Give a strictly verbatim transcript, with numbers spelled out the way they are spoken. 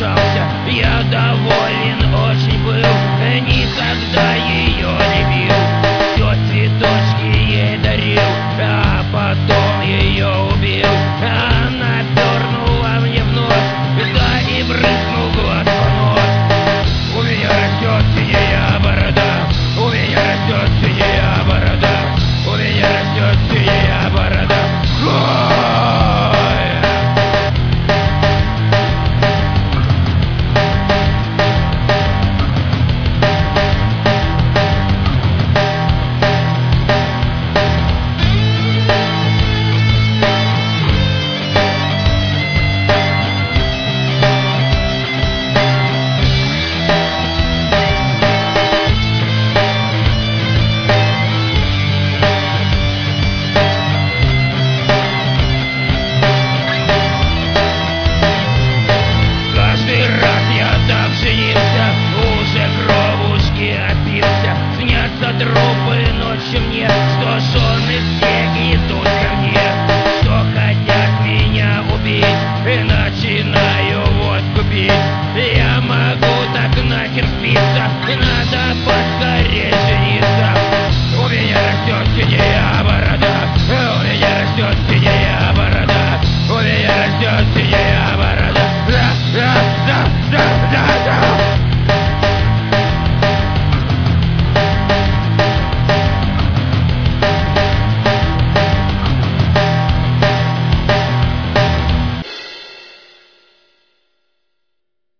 соглашался. Я доволен очень был, никогда ее не бил. Все цветочки ей дарил, а потом ее убил. Она пернула мне в нос, да и брызнул глаз по нос. У меня растет синяя борода, у меня растет синяя борода, у меня растет синяя борода. Уже кровушки опился, снятся трупы ночью мне, что жены все идут ко мне, что хотят меня убить, и начинаю водку пить. Я могу так нахер спиться, надо поскорее жениться. У меня растет синяя борода, у меня растет синяя